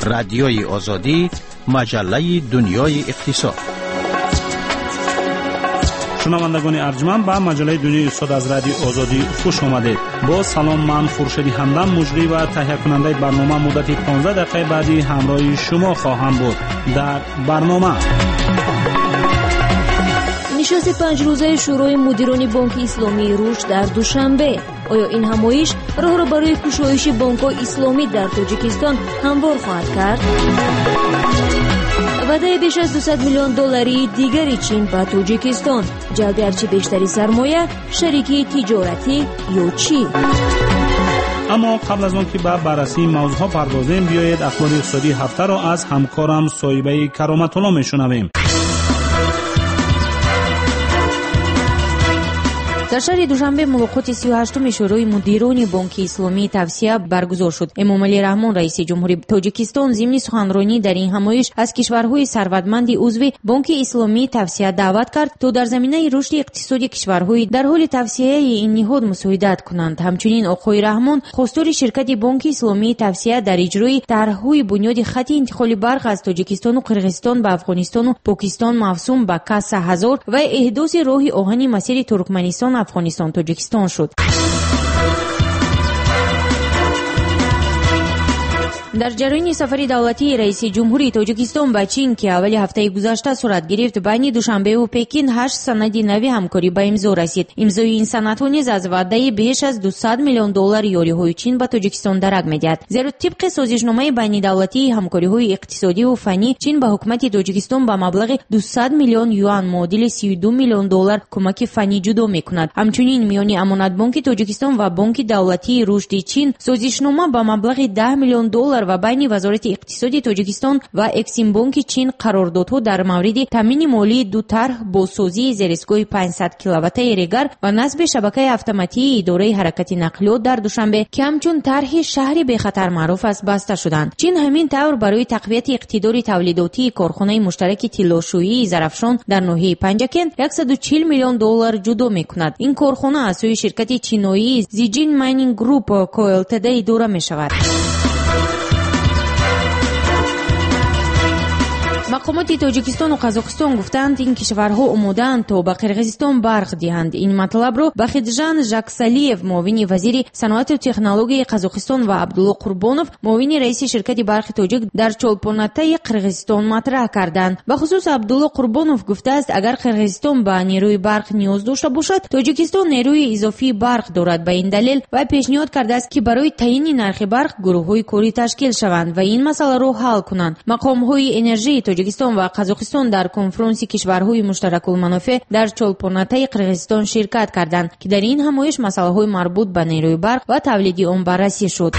رادیوی آزادی، مجله دنیای اقتصاد. شنوندگان ارجمند به مجله دنیای اقتصاد از رادیو آزادی خوش آمدید. با سلام، من خورشید همدم مجری و تهیه کننده برنامه مدت 15 دقیقه بعدی همراه شما خواهم بود. در برنامه نشست 5 روزه شورای مدیران بانک اسلامی رشد در دوشنبه. آیا این همایش راه را برای گشایش بانک‌های اسلامی در تاجیکستان هموار خواهد کرد؟ وعده بیش از 200 میلیون دلاری دیگری چین به تاجیکستان، جلب هرچه بیشتری سرمایه، شریکی تجارتی یا چی؟ اما قبل از آن که به بررسی موضوعها پردازیم، بیایید اخبار اقتصادی هفته را از همکارم صایبه کرامت الله میشنویم. در شهر دوشنبه ملاقات 38 شورای مدیران بانک اسلامی توسعه برگزار شد. امامعلی رحمان رئیس جمهوری تاجیکستان ضمن سخنرانی در این همایش از کشورهای ثروتمند عضو بانک اسلامی توسعه دعوت کرد تا در زمینه رشد اقتصادی کشورهای در حال توسعه این نهاد مساعدت کنند. همچنین آقای رحمان خواستار شرکت بانک اسلامی توسعه در اجرای طرح‌های بنیاد خط انتقال برق از تاجیکستان و قرقیزستان به افغانستان و پاکستان موسوم به کاس 1000 و احداث راه آهن مسیر ترکمنستان افغانستان تاجیکستان شد. در جریان سفر دولتی رئیس جمهوری تاجیکستان به چین که اول هفته گذشته صورت گرفت، بین دوشنبه و پکین 8 سند نوی همکاری به امضا رسید. امضای این سندها نیز از وعده بیش از 200 میلیون دلار یاریهای چین به تاجیکستان درک می‌دهد. زیرا طبق سازشنامه بین دولتی همکاری‌های اقتصادی و فنی، چین به حکومت تاجیکستان به مبلغ 200 میلیون یوان معادل 32 میلیون دلار کمک فنی جدا می‌کند. همچنین میان امانت بانک تاجیکستان و بانک دولتی رشد چین سازشنامه به مبلغ 10 میلیون دلار و بین وزارت اقتصادی تاجیکستان و اکسیم بانک چین قراردادها در مورد تامین مالی دو طرح بازسازی زیرساخت‌های 500 کیلووات ریگر و نصب شبکه اتوماتیک اداره حرکت نقلیات در دوشنبه که همچون طرح شهر به خطر معروف است بسته شدند. چین همین طور برای تقویت اقتدار تولیداتی کارخانه مشترک طلاشویی زرافشان در ناحیه پنجکن 140 میلیون دلار جدا می‌کند. این کارخانه از سوی شرکت چینی زیجین ماینینگ گروپ کوالتد اداره می‌شود. مقامات تاجیکستان و قزاقستان گفتند این کشورها آماده‌اند تا به قرقیزستان برق دهند. این مطلب را بخیدجان ژاکسالیف معاون وزیر صنعت و تکنولوژی قزاقستان و عبدالله قربانوف معاون رئیس شرکت برق تاجیک در چولپوناته قرقیزستان مطرح کردند. به خصوص عبدالله قربانوف گفته است اگر قرقیزستان به نیروی برق نیاز داشته باشد، تاجیکستان نیروی اضافی برق دارد. به این دلیل و پیشنهاد کرده است که برای تعیین نرخ برق گروه‌های کاری تشکیل شوند و این مسئله را حل کنند. مقام‌های انرژی تاجیکستان و قزاقستان در کنفرانس کشورهای مشترک المنافع در چولپوناته قرقیزستان شرکت کردند که در این همایش مسائل مربوط به نیروی برق و تولید آن بررسی شد.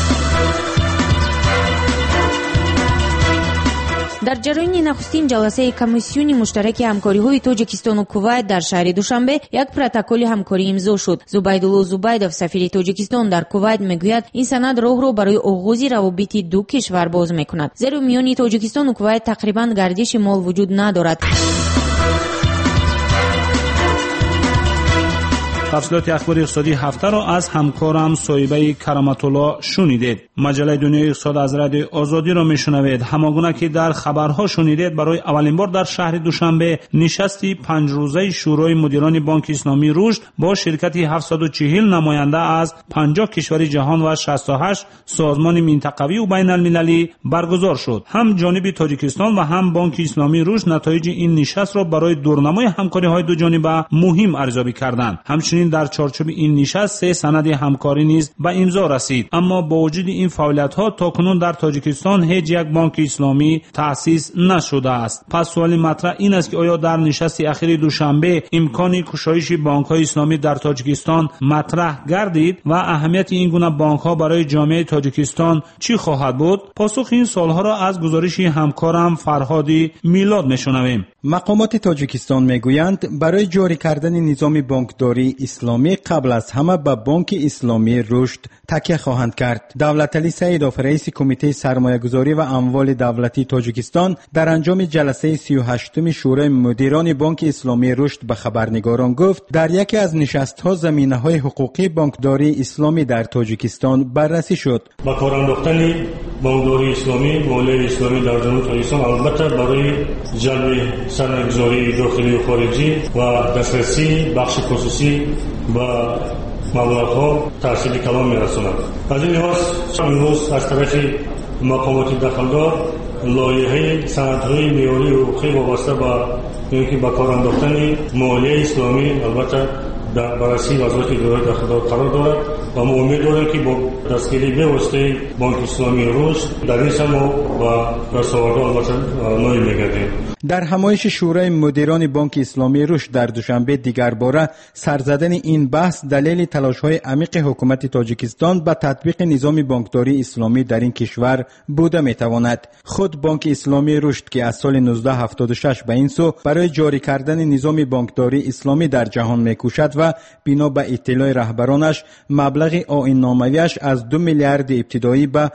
در جریان نخستین جلسه کمیسیون مشترک همکاری‌های تاجیکستان و کویت در شهر دوشنبه یک پروتکل همکاری امضا شد. زبیدالله زبیدوف سفیر تاجیکستان در کویت میگوید این سند راه را برای آغاز روابط دو کشور باز میکند، زیرا میان تاجیکستان و کویت تقریباً گردش مال وجود ندارد. تفصیلات اخبار اقتصادی هفته را از همکارم صایبه کرامت الله شنیدید. مجله دنیای اقتصاد از رادیو آزادی را میشنوید. همانگونه که در خبرها شنیدید، برای اولین بار در شهر دوشنبه نشستی 5 روزه شورای مدیران بانک اسلامی رشد با شرکت 740 نماینده از 50 کشور جهان و 68 سازمان منطقوی و بین المللی برگزار شد. هم جانب تاجیکستان و هم بانک اسلامی رشد نتایج این نشست را برای دورنمای همکاری‌های دو جانبه مهم ارزیابی کردند. همچنین در چارچوب این نشست 3 سند همکاری نیز به امضا رسید. اما با وجود این فعالیت‌ها تاکنون در تاجیکستان هیچ یک بانک اسلامی تأسیس نشده است. پس سوال مطرح این است که آیا در نشست اخیر دوشنبه امکان گشایش بانک‌های اسلامی در تاجیکستان مطرح گردید و اهمیت این گونه بانک‌ها برای جامعه تاجیکستان چی خواهد بود؟ پاسخ این سوال‌ها را از گزارش همکارم فرهادی میلاد میشنویم. مقامات تاجیکستان میگویند برای جاری کردن نظام بانکداری اسلامی قبل از همه به بانک اسلامی رشد تکیه خواهند کرد. دولتعلی سیدوف رئیس کمیته سرمایه‌گذاری و اموال دولتی تاجیکستان در انجام جلسه 38 شورای مدیران بانک اسلامی رشد به خبرنگاران گفت در یکی از نشست‌ها زمینه‌های حقوقی بانکداری اسلامی در تاجیکستان بررسی شد. با کار انداختن بانکداری اسلامی، مالیه اسلامی در جمهوری تاجیکستان البته برای جلب سرمایه‌گذاری داخلی و خارجی و دسترسی بخش خصوصی و مبلغ‌ها تأثیر کلان می‌رساند. از این لحاظ امروز از طرف مقامات دخلدار لایحه سندهای معیاری و حقوقی وابسته به کار انداختن مالیه اسلامی البته در بررسی وزارت اداره دخلدار قرار دارد و ما امید داریم که با دستگیری به واسطه بانک اسلامی رشد در این سمو و رساورده البته نایی می‌گردیم. در همایش شورای مدیران بانک اسلامی رشد در دوشنبه دیگر باره سرزدن این بحث دلیل تلاش‌های عمیق حکومت تاجیکستان به تطبیق نظام بانکداری اسلامی در این کشور بوده می‌تواند. خود بانک اسلامی رشد که از سال 1976 به این سو برای جاری کردن نظام بانکداری اسلامی در جهان می‌کوشد و بنا به اطلاع رهبرانش مبلغ آیین‌نامه‌ایش از 2 میلیارد ابتدایی به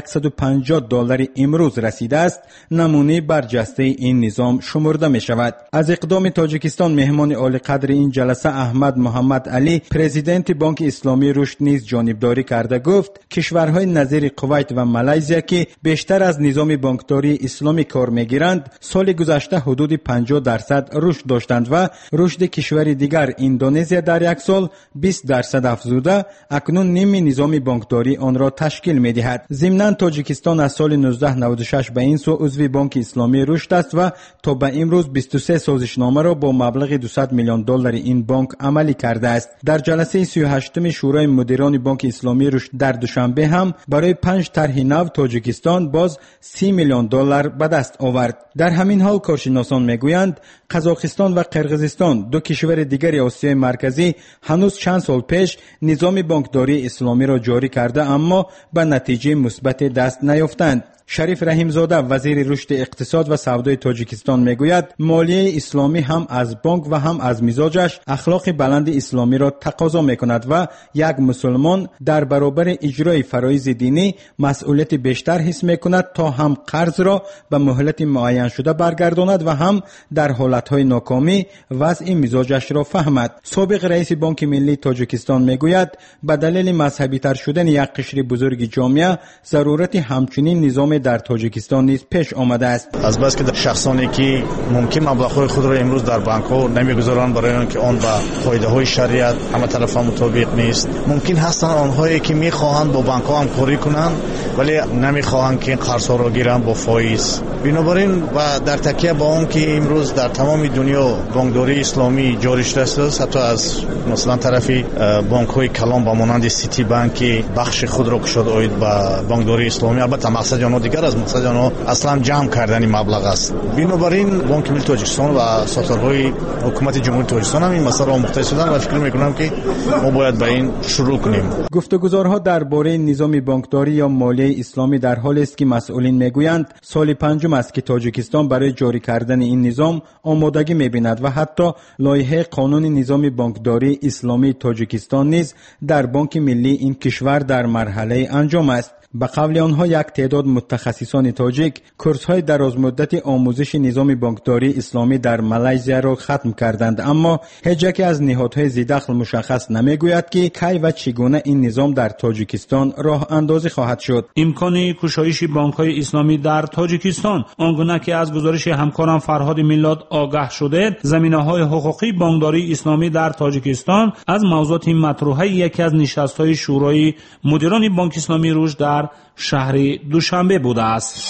$150 امروز رسیده است، نمونه برجسته این نظام شمرده می شود. از اقدام تاجیکستان مهمان عالی قدر این جلسه احمد محمد علی پرزیدنت بانک اسلامی رشد نیز جانبداری کرده گفت کشورهای نظیر کویت و مالزی که بیشتر از نظام بانکداری اسلامی کار میگیرند سال گذشته حدود 50% رشد داشتند و رشد کشور دیگر اندونزی در یک سال 20% افزوده اکنون نیم نظام بانکداری آن را تشکیل می‌دهد. ضمناً تاجیکستان از سال 1996 به این سو عضو بانک اسلامی رشد است و تا به امروز 23 سازشنامه را با مبلغ $200 میلیون این بانک عملی کرده است. در جلسه 38م شورای مدیران بانک اسلامی رشد در دوشنبه هم برای 5 طرح نو تاجیکستان باز $30 میلیون به دست آورد. در همین حال کارشناسان میگویند قزاقستان و قرقیزستان دو کشور دیگر آسیای مرکزی هنوز چند سال پیش نظام بانکداری اسلامی را جاری کرده اما به نتیجه مثبت دست نیافتند. شریف رحیمزاده وزیر رشد اقتصاد و سودای تاجیکستان میگوید مالیه اسلامی هم از بانک و هم از مزاجش اخلاق بلند اسلامی را تقاضا میکند و یک مسلمان در برابر اجرای فرایض دینی مسئولیت بیشتر حس میکند تا هم قرض را به مهلت معین شده برگرداند و هم در حالتهای ناکامی وضع مزاجش را فهمد. سابق رئیس بانک ملی تاجیکستان میگوید به دلیل مذهبی تر شدن یک قشر بزرگ جامعه ضرورت همچنین نظام در تاجیکستان نیز پیش آمده است. از بس که شخصانی که ممکن مبلغ‌های خود را امروز در بانک‌ها نمی‌گذارند برای آنکه آن به قاعده‌های شریعت همه طرفا مطابق نیست، ممکن هستند آنهایی که می‌خواهند با بانک‌ها همکاری کنند ولی نمی‌خواهند که قرض‌ها را گیرند با فایز. بنابراین و در تکیه با آن که امروز در تمام دنیا بانکداری اسلامی جاری شده است، حتی از مثلا طرف بانک‌های کلان با مانند سیتی بانک بخش خود را گشوده اید به بانکداری اسلامی، البته مقصد آن دیگر از مقصد آن اصلا جمع کردن مبلغ است. بنابراین بانک ملی تاجیکستان و سازمان‌های حکومت جمهوری تاجیکستان هم این مسئله را مختص شدن و فکر می‌کنم که ما باید به این شروع کنیم. گفتگوزارها درباره نظام بانکداری یا مالیه اسلامی در حالی است که مسئولین میگویند سال پنجم است که تاجیکستان برای جاری کردن این نظام آمادگی می‌بیند و حتی لایحه قانون نظام بانکداری اسلامی تاجیکستان نیز در بانک ملی این کشور در مرحله انجام است. به قول آنها یک تعداد متخصصان تاجیک کورس‌های درازمدت آموزش نظام بانکداری اسلامی در مالزی را ختم کردند، اما هیچ یک از نهادهای ذی‌دخل مشخص نمیگوید که کی و چگونه این نظام در تاجیکستان راه اندازی خواهد شد. امکان گشایش بانک‌های اسلامی در تاجیکستان آنگونه که از گزارش همکارم فرهاد میلاد آگاه شده، زمینه‌های حقوقی بانکداری اسلامی در تاجیکستان از موضوعات مطروحه یکی از نشست‌های شورای مدیران بانک اسلامی رشد در شهر دوشنبه بوده است.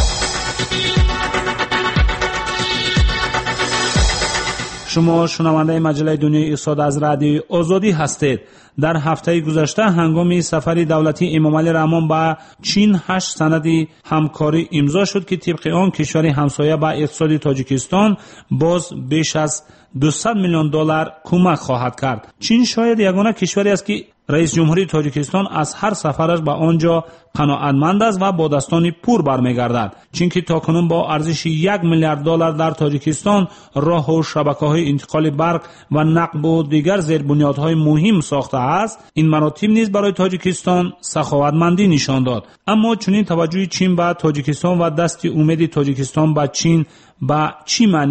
شما شنونده مجله دنیای اقتصاد از رادیو آزادی هستید. در هفته گذشته هنگام سفر دولتی امام علی رحمان به چین 8 سند همکاری امضا شد که طبق آن کشور همسایه به اقتصاد تاجیکستان باز بیش از $200 میلیون کمک خواهد کرد. چین شاید یگانه کشوری است که رئیس جمهوری تاجیکستان از هر سفرش به آنجا قناعتمند است و با دستان پر برمیگردد. چین که تاکنون با ارزش $1 میلیارد در تاجیکستان راه و شبکه‌های انتقال برق و نقل و دیگر زیربنیادهای مهم ساخته است، این مراتب نیز برای تاجیکستان سخاوتمندی نشان داد. اما چنین توجه چین به تاجیکستان و دست امید تاجیکستان به چین به چی معنی است؟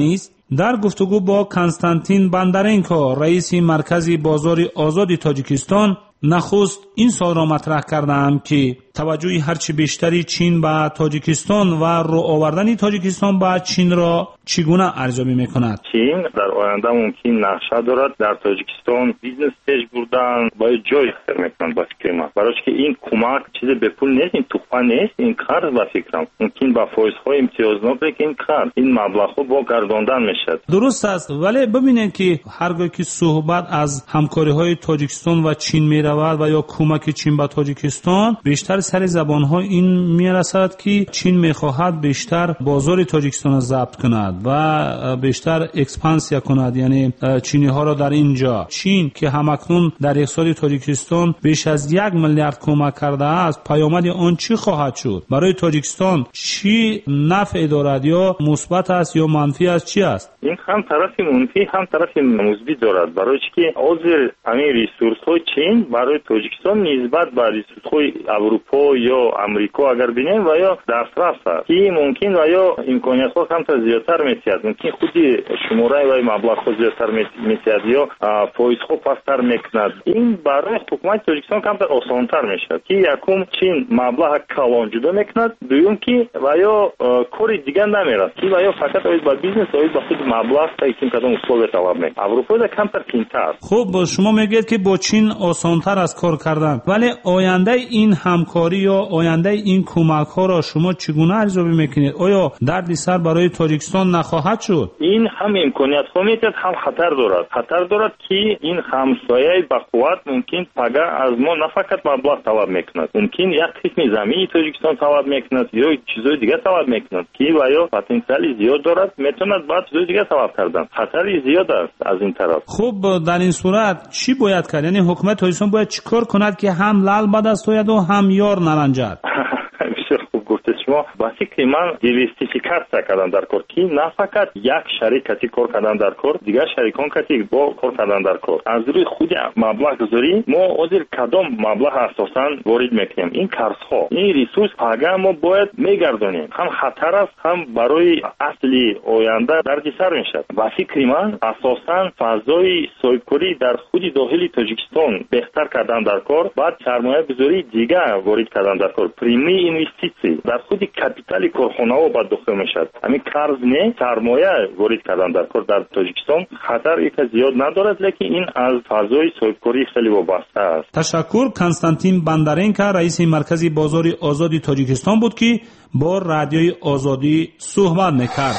در گفتگو با کنستانتین بندرنکو رئیس مرکز بازار آزاد تاجیکستان، نخست این سوال را مطرح کردم که توجه هرچی بیشتری چین به تاجیکستان و رو آوردن تاجیکستان به چین را چگونه ارزیابی میکند؟ چین در آینده ممکن نقشه دارد در تاجیکستان بیزنس پیش بردن باید جای اختیار میکنند با فکر برای که این کمک چیز به پول نیست، این تحفه نیست، این قرض با فکرم ممکن با فایزهای امتیازناک که این قرض این مبلغ با گرداندن میشد. درست است، ولی ببینید که هرگاه که صحبت از همکاری های تاجیکستان و چین میرود و یا کمک چین به تاجیکستان، بیشتر سر زبان ها این میرسد که چین میخواهد بیشتر بازار تاجیکستان را ضبط کند و بیشتر اکسپانسیا کند، یعنی چینی ها را در اینجا. چین که همکنون در اقتصاد تاجیکستان بیش از 1 میلیارد کمک کرده است، پیامد آن چی خواهد شد؟ برای تاجیکستان چی نفع دارد، یا مثبت است یا منفی است، چی است؟ این هم طرف منفی هم طرف مثبت دارد، برای که عضو همین ریسورس های چین برای تاجیکستان نسبت به ریسورس های اروپا یا امریکا اگر بینیم و یا دسترس است که ممکن و یا امکانیت ها هم زیادتر میشد، ممکن خودی شماره و مبلغ ها زیادتر میشد یا فایز ها پستر میکند. این برای حکومت تاجیکستان کمتر آسانتر میشد که یکم چین مبلغ کلان جدا میکند، دوم که و یا کار دیگه نمیرد که و یا فقط اوید با بیزنس اوید با خود مبلغ تا این کدام اصول طلب میکنه. اروپا در کمتر کمتر. خب شما میگید که با چین آسانتر از کار کردن، ولی آینده این همکاری یا آینده این کمک ها را شما چگونه ارزیابی میکنید؟ آیا دردی سر برای تاجیکستان نخواهد شد؟ این هم امکانیت ها میتد هم خطر دارد که این همسایه با قوت ممکن پگه از ما نه فقط مبلغ طلب میکند، ممکن یک قسم زمین تاجیکستان طلب میکند یا چیزای دیگه طلب میکند که و یا پتانسیل زیاد دارد، میتواند بعد چیزای دیگه طلب کردن. خطری زیاد است از این طرف. خب در این صورت چی باید کرد؟ یعنی حکومت تاجیکستان باید چیکار کند که هم لال بد است و هم یار نرنجد؟ خوب گفته شما. با فکر من دیورسیفیکاسیا کردن در کار که نه فقط یک شریک کار کردن در کار، دیگر شریکان کتی با کار کردن در کار. از روی خود مبلغ گذاری ما ازیر کدام مبلغ اساساً وارد میکنیم، این قرض ها این ریسورس پاگه ما باید میگردونیم. هم خطر است هم برای اصلی آینده دردسر میشد. با فکر من اساساً فضای صاحبکاری در خود داخل تاجیکستان بهتر کردن در کار، بعد سرمایه گذاری دیگه وارد کردن در کار، پریمی اینوستیسی در خود کپیتال کارخانه ها باید داخل میشد. همین قرض نه سرمایه وارد کردن در کار در تاجیکستان خطر یک زیاد ندارد، لیکن این از فضای صاحبکاری خیلی وابسته است. تشکر. کنستانتین بندرنکو رئیس مرکز بازار آزاد تاجیکستان بود که با رادیوی آزادی صحبت میکرد.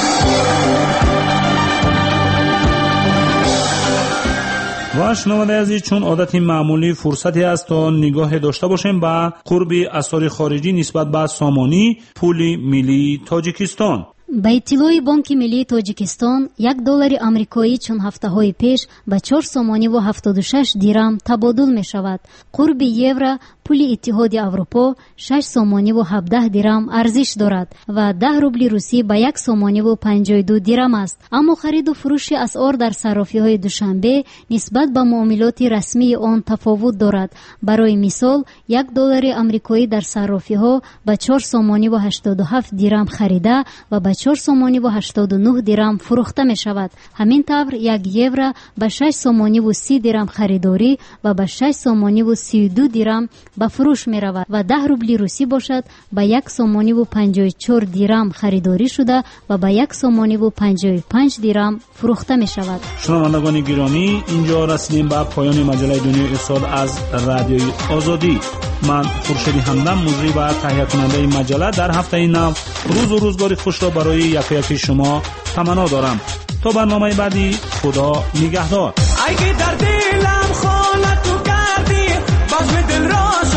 و شنونده عزیز، چون عادت معمولی فرصتی است تا نگاه داشته باشیم به قرب اثار خارجی نسبت به سامانی پول ملی تاجیکستان. با اطلاع بانک ملی تاجیکستان $1 آمریکایی چون هفته‌های پیش به 4 سامانی و 76 دیرم تبادل می شود. قرب یورو پول اتحاد اروپا 6 سامانی و 17 دیرم ارزش دارد و 10 روبل روسی به 1 سامانی و 52 دیرم است. اما خرید و فروش اسعار در صرافی‌های دوشنبه نسبت به معاملات رسمی آن تفاوت دارد. برای مثال $1 آمریکایی در صرافی‌ها به 4 سامانی و 87 دیرم خریده و به 4 سامانی و 89 دیرم فروخته می شود. همین طور 1 یورو به 6 سامانی و 30 دیرم خریداری و به 6 سامانی و 32 دیرم به فروش می رود و 10 روبل روسی باشد به 1 سامانی و 54 دیرم خریداری شده و به 1 سامانی و 55 دیرم فروخته می شود. شنوندگان گرامی، اینجا رسیدیم به پایان مجله دنیای اقتصاد از رادیوی آزادی. من خورشید همدم مجری و تهیه کننده این مجله در هفته نو روز و روزگار خوش را برای یک شما تمنا دارم. تا برنامه بعدی، خدا نگهدار. اگه در دلم خانه تو کردی باز دل راز